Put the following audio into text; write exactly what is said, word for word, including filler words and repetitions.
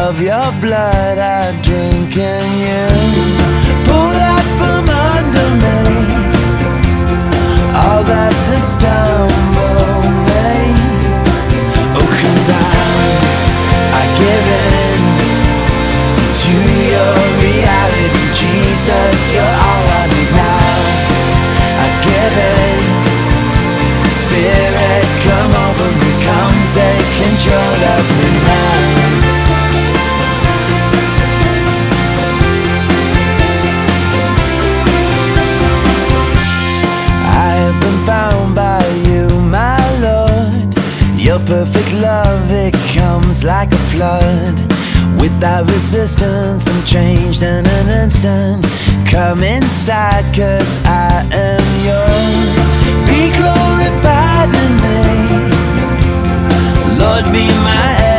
of your blood I drink in you. Pull out from under me all that to stumble me. Oh, come down, I give in to your reality. Jesus, you're all I need now. I give in. Spirit, come over me, come take control of me now. I have been found by you, my Lord. Your perfect love, it comes like a flood. Without resistance, I'm changed in an instant. Come inside, cause I am yours. Be glorified in me, Lord, be my